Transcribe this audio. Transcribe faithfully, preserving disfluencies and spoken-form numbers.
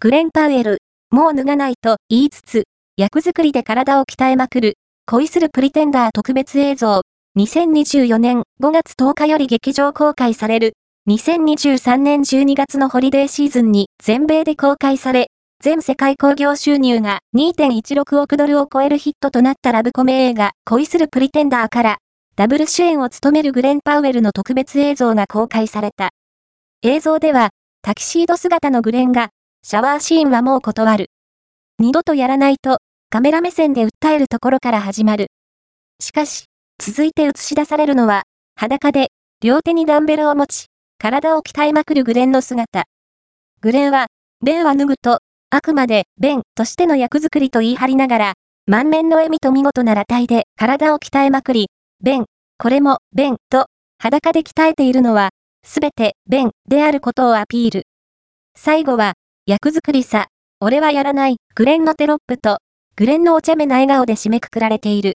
グレン・パウエル、もう脱がないと言いつつ、役作りで体を鍛えまくる、恋するプリテンダー特別映像、にせんにじゅうよねんごがつとおかより劇場公開される、にせんにじゅうさんねんじゅうにがつのホリデーシーズンに全米で公開され、全世界興行収入が にてんいちろくおくドルを超えるヒットとなったラブコメ映画恋するプリテンダーから、ダブル主演を務めるグレン・パウエルの特別映像が公開された。映像では、タキシード姿のグレンが、シャワーシーンはもう断る。二度とやらないと、カメラ目線で訴えるところから始まる。しかし、続いて映し出されるのは、裸で、両手にダンベルを持ち、体を鍛えまくるグレンの姿。グレンは、ベンは脱ぐと、あくまで、ベンとしての役作りと言い張りながら、満面の笑みと見事な裸体で体を鍛えまくり、ベン、これも、ベンと、裸で鍛えているのは、すべて、ベンであることをアピール。最後は、役作りさ、俺はやらない、グレンのテロップと、グレンのお茶目な笑顔で締めくくられている。